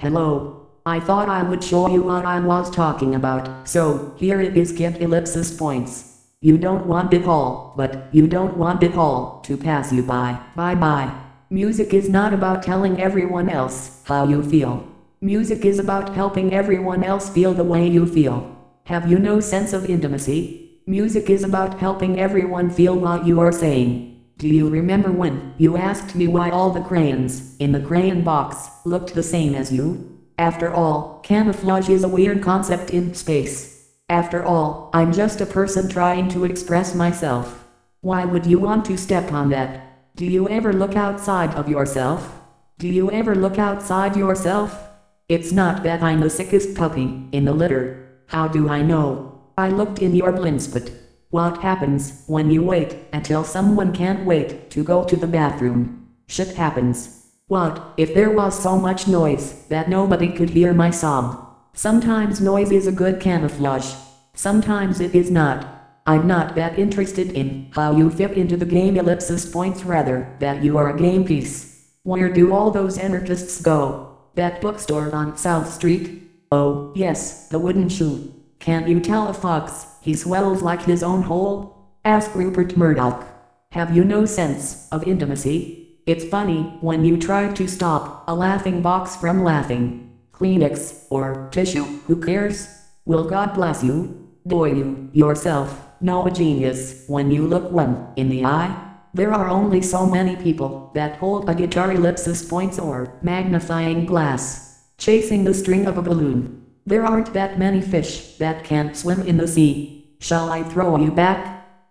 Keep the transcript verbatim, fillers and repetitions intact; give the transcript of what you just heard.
Hello. I thought I would show you what I was talking about, so here it is. Get ellipsis points. You don't want it all, but you don't want it all to pass you by. Bye bye. Music is not about telling everyone else how you feel. Music is about helping everyone else feel the way you feel. Have you no sense of intimacy? Music is about helping everyone feel what you are saying. Do you remember when you asked me why all the crayons in the crayon box looked the same as you? After all, camouflage is a weird concept in space. After all, I'm just a person trying to express myself. Why would you want to step on that? Do you ever look outside of yourself? Do you ever look outside yourself? It's not that I'm the sickest puppy in the litter. How do I know? I looked in your blindspot. What happens when you wait until someone can't wait to go to the bathroom? Shit happens. What if there was so much noise that nobody could hear my sob? Sometimes noise is a good camouflage. Sometimes it is not. I'm not that interested in how you fit into the game ellipsis points, rather that you are a game piece. Where do all those anarchists go? That bookstore on South Street? Oh, yes, the wooden shoe. Can't you tell a fox he swells like his own hole? Ask Rupert Murdoch. Have you no sense of intimacy? It's funny when you try to stop a laughing box from laughing. Kleenex or tissue, who cares? Will God bless you? Do you, yourself, know a genius when you look one in the eye? There are only so many people that hold a guitar ellipsis points or magnifying glass, chasing the string of a balloon. There aren't that many fish that can't swim in the sea. Shall I throw you back?